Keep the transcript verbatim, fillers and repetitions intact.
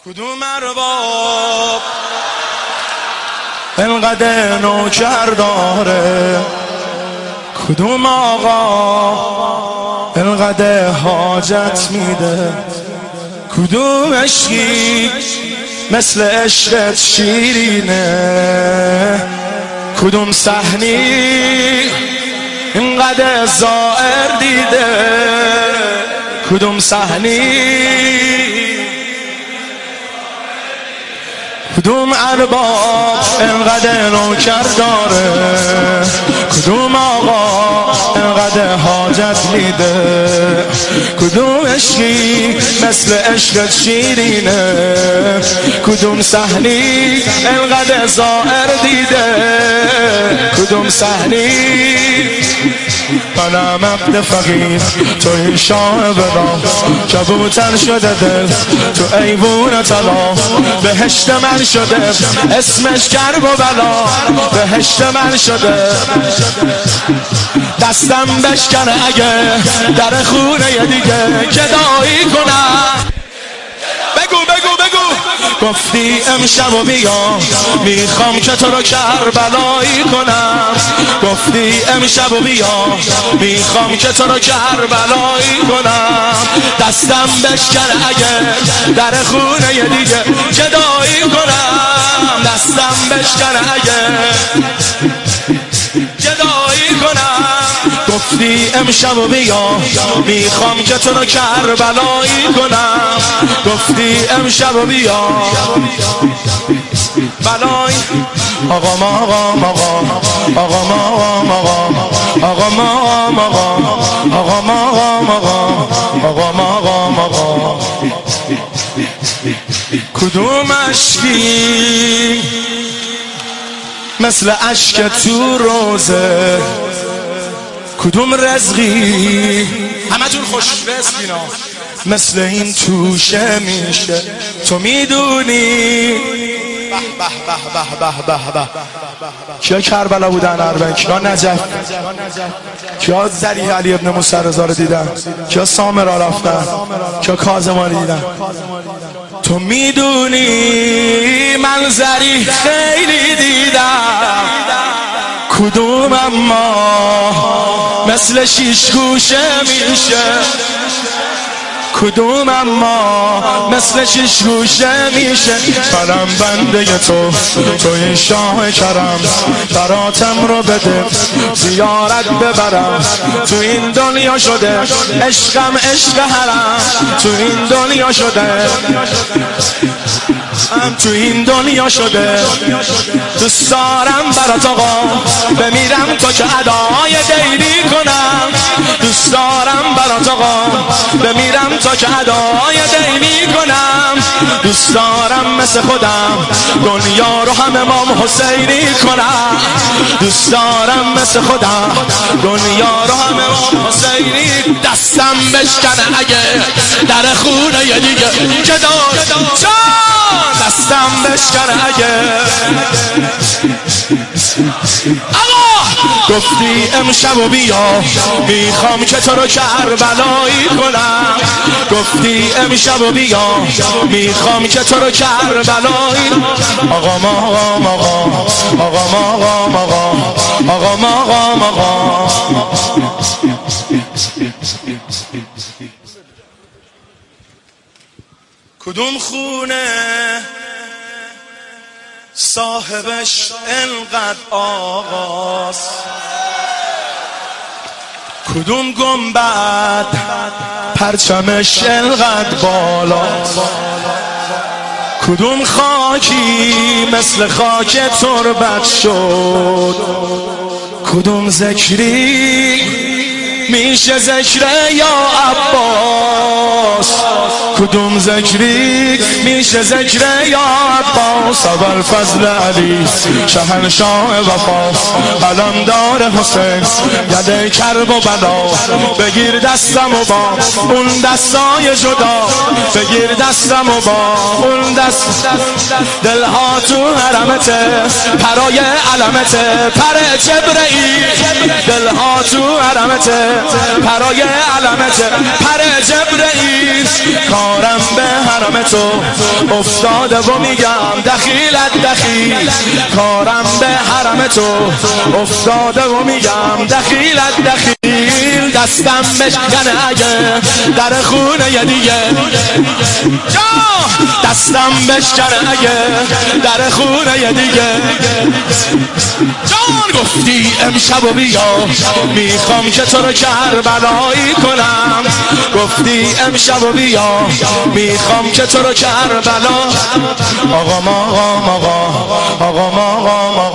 کدوم ارباب انقدر نوکر داره، کدوم آقا انقدر حاجت میده، کدوم عشقی مثل عشقت شیرینه، کدوم صحنی اینقدر زائر دیده، کدوم صحنی کدوم ارباب انقدر نوکر داره، کدوم آقا انقدر حاجت میده، کدوم عشقی مثل عشقت شیرینه، کدوم صحنی انقدر زائر دیده، کدوم صحنی منم عبد فقیر تو این شاه بلا، کبوتر شده دل تو ایوون طلا، بهشت من شده اسمش کرب و بلا، بهشت من شده دستم بشکنه اگه در خونه دیگه گدایی کنم. بگو بگو بگو گفتی امشب و بیا میخوام که تو رو کربلایی کنم، گفتی امشب و بیا میخوام که تو رو کربلایی کنم، دستم بشکنه اگه در خونه دیگه جدایی کنم، دستم بشکنه اگه جدایی کنم. گفتی امشب و بیا میخوام که تو رو کربلایی کنم، گفتی امشب و بیا بلای آقا ما آقا ما آقا آقا ما آقا ما آقا ما آقا ما آقا ما کدوم عشقی مثل عشق تو روزه، کدوم رزقی همه جون خوش رزقینا مثل این توشه میشه، تو میدونی به به به به به به به کیا کربلا بودن اربعین، کیا نجف، کیا ذریح علی ابن موسی رضا رو دیدن، کیا سامرا رفتن، کیا کاظم دیدن. تو میدونی من ذریح خیلی دیدم، کدوم اما مثل شیش گوشه میشه، کدوم اما مثل شیش گوشه میشه. منم بنده تو تو این شاه کرم، براتم رو بده زیارت ببرم، تو این دنیا شده عشقم عشق حرم، تو این دنیا شده تو این دنیا شده دوست دارم برات آقا بمیرم تا که ادای دیری کنم، دوست دارم برات آقا بمیرم تا که ادای دیری کنم، دوست دارم مثل خودم دنیا رو هم امام حسینی کنم، دوست دارم مثل خودم دنیا رو هم امام حسینی. دستم بشکنه اگه در خونه یه دیگه جدا دستم بشکنه اگه آقا گفتی امشب و بیا میخوام که تو رو کربلایی کنم، گفتی امشب و بیا میخوام که تو رو کربلایی. آقا ما آقا ما آقا ما آقا ما آقا ما آقا ما کدوم خونه صاحبش انقدر آقاست، کدوم گنبد پرچمش انقدر بالاست، کدوم خاکی مثل خاک تربت شد، کدوم ذکری میشه ذکر یا عباس، کدوم ذکری میشه ذکر یا عباس. اول فضل علی شهنشاه وفا، قلمدار حسین یده کرب و بلا، بگیر دستم و با اون دستای جدا، بگیر دستم و با اون است دلها تو حرمته پرای علمته پر جبرئیل دلها تو حرمته پرای علمته پر جبرئیل کارم به حرم تو افتاده و میگم دخیلت دخیل کارم به حرم تو افتاده و میگم دخیلت دخیل دستم بشکنه اگه در خونه دیگه جا دستم بشکنه اگه در خونه دیگه جان گفتی امشب و بیا میخوام که تو رو کربلایی کنم گفتی امشب و بیا میخوام که تو رو کربلا آقا ما آقا ما آقا ما آقا ما